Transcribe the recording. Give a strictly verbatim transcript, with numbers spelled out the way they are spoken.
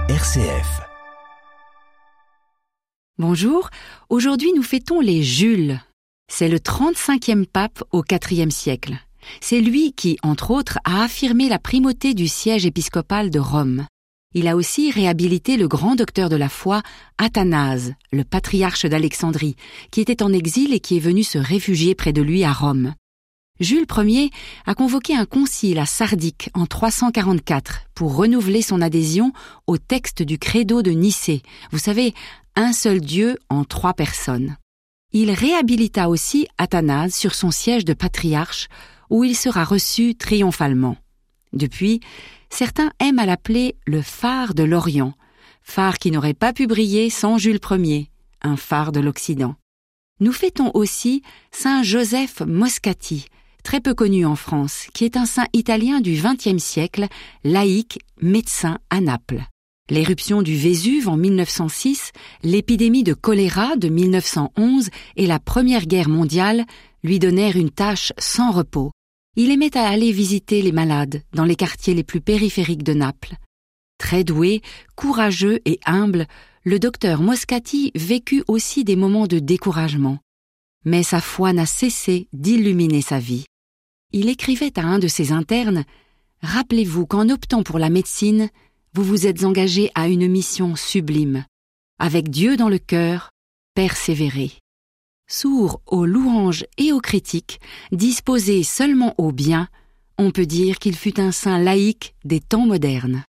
R C F. Bonjour, aujourd'hui nous fêtons les Jules. C'est le trente-cinquième pape au quatrième siècle. C'est lui qui, entre autres, a affirmé la primauté du siège épiscopal de Rome. Il a aussi réhabilité le grand docteur de la foi, Athanase, le patriarche d'Alexandrie, qui était en exil et qui est venu se réfugier près de lui à Rome. Jules Ier a convoqué un concile à Sardique en trois cent quarante-quatre pour renouveler son adhésion au texte du Credo de Nicée. Vous savez, un seul Dieu en trois personnes. Il réhabilita aussi Athanase sur son siège de patriarche où il sera reçu triomphalement. Depuis, certains aiment à l'appeler le phare de l'Orient, phare qui n'aurait pas pu briller sans Jules Ier, un phare de l'Occident. Nous fêtons aussi Saint Joseph Moscati, très peu connu en France, qui est un saint italien du vingtième siècle, laïque, médecin à Naples. L'éruption du Vésuve en mille neuf cent six, l'épidémie de choléra de mille neuf cent onze et la Première Guerre mondiale lui donnèrent une tâche sans repos. Il aimait à aller visiter les malades dans les quartiers les plus périphériques de Naples. Très doué, courageux et humble, le docteur Moscati vécut aussi des moments de découragement. Mais sa foi n'a cessé d'illuminer sa vie. Il écrivait à un de ses internes « Rappelez-vous qu'en optant pour la médecine, vous vous êtes engagé à une mission sublime. Avec Dieu dans le cœur, persévérez. » Sourd aux louanges et aux critiques, disposé seulement au bien, on peut dire qu'il fut un saint laïque des temps modernes.